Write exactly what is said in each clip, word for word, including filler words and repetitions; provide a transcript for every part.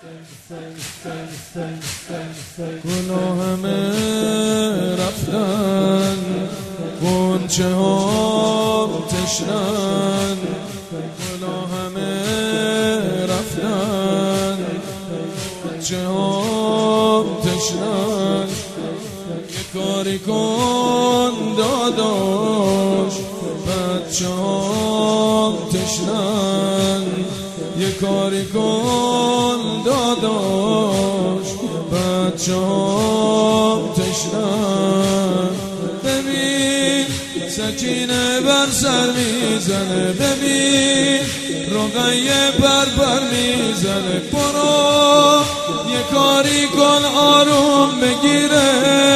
گناه همه رفتن، غنچه ها تشنن. گناه همه رفتن، غنچه ها تشنن. یه کاری کن داداش، بچه ها تشنن. یه کاری کن داداش، بچه ها تشنن. ببین سکینه بر سر میزنه، ببین رقیه بر بر میزنه. برو یه کاری کن آروم بگیره.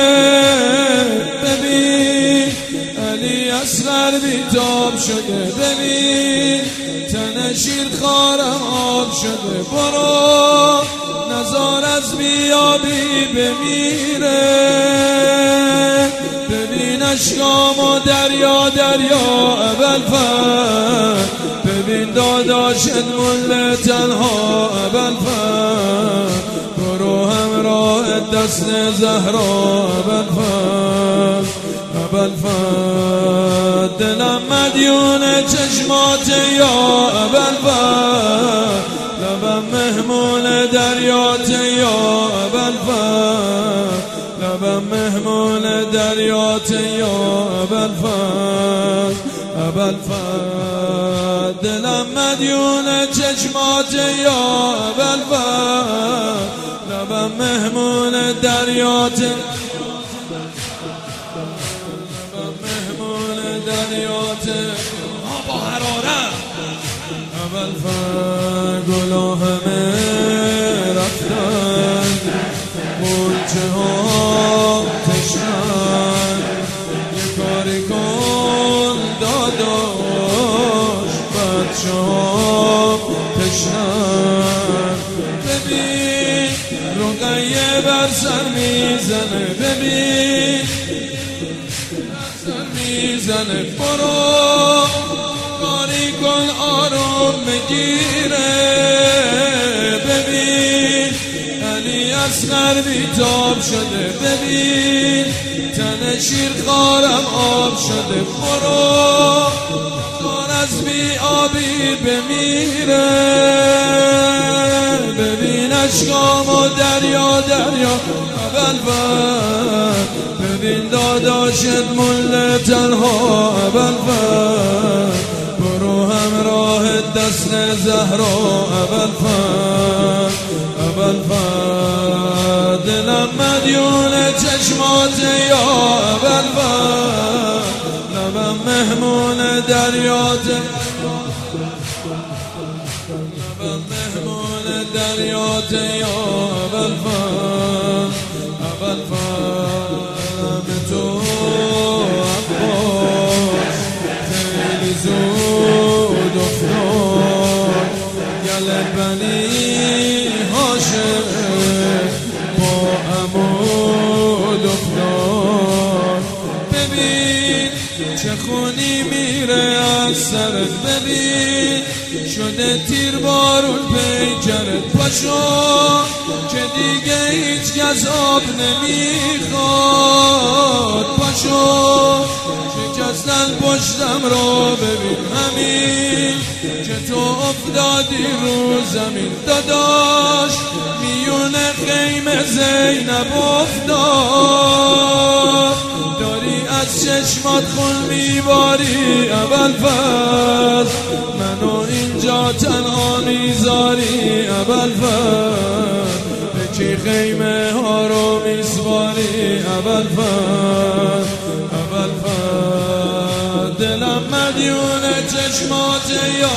ببین علی اصغر بیتاب شده، ببین تن شیر خارم آب شده. برو نزار از بیابی بمیره. ببین اشکام و دریا دریا ابوالفضل. ببین داداشت مله تنها ابوالفضل. برو همراه دست زهرا ابوالفضل. ابوالفضل دلم مدیون چشمات یا ابوالفضل. لبم مهمون دریات یا ابوالفضل. لبم مهمون دریات یا ابوالفضل. ابوالفضل دلم مدیون چشمات یا ابوالفضل. لبم مهمون دریات دریات با حرارت. ابوالفضل گناه همه رفتن، غنچه ها تشنن. یه کاری کن داداش، بچه ها تشنن. ببین رقیه بر سر میزنه، ببین میزنه. برو کاری کن آروم بگیره. ببین علی اصغر بیتاب شده، ببین تن شیر خارم آب شده. برو دار از بی آبی بمیره. ببین اشکام و دریا دریا ابوالفضل. ببین داداشت مله تنها ابوالفضل. برو همراه دست زهرا ابوالفضل. ابوالفضل دلم مدیون چشمات یا ابوالفضل. لبم مهمون دریات، لبم مهمون دریات یا ابوالفضل. ابوالفضل تو عباس خیلی زود افتاد. گل بنی هاشم با عمود افتاد. ببین چه خونی میره از سرت، ببین شده تیر بارون پیکرت. پاشو که دیگه هیچ کس آب نمیخواد. پاشو شکستن پشتم رو ببین، همین که تو افتادی رو زمین. داداش میون خیمه زینب افتاد. داری از چشمات خون میباری ابوالفضل. منو اینجا تنها میذاری ابوالفضل. به کی خیمه ها رو میسپاری ابوالفضل. ابوالفضل دلم مدیون چشمات یا،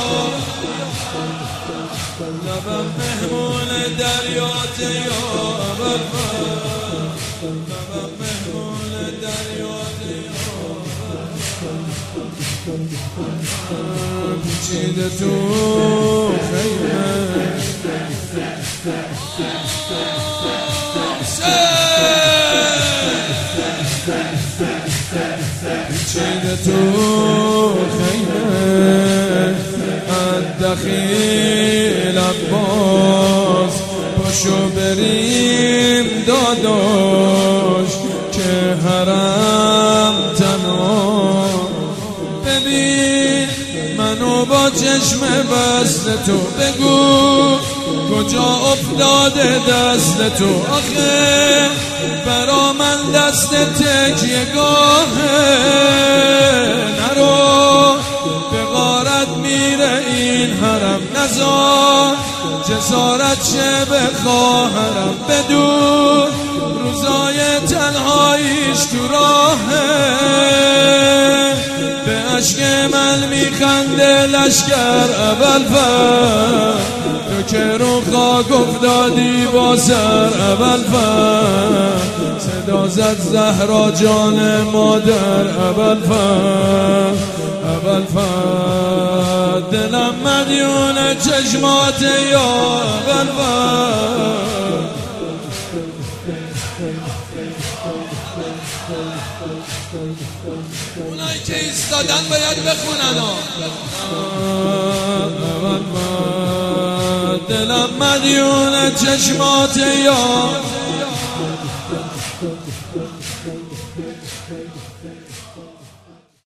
لبم مهمون دریات یا ابوالفضل. لبم مهمون دریات یا پیچیده تو خیمه. پیچیده تو خیمه. الدخیل عباس پاشو بریم داداش که حرم تنها. ببین منو با چشم بست تو، بگو کجا افتاده دست تو. آخه برا من دست تکیه گاهه، نرو به غارت میره این حرم، نزار جسارت شه به خواهرم. بدون روزای تنهاییش تو راهه، به عشق من میخنده لشکر اول فر. تو که رو خاک افتادی با سر اول فر، صدا زد زهرا جان مادر اول فر اول فر. دلم مدیون چشمات یا اول فر. اونایی که ایستادن باید بخونن اول فر. دلم مدیون چشمات یا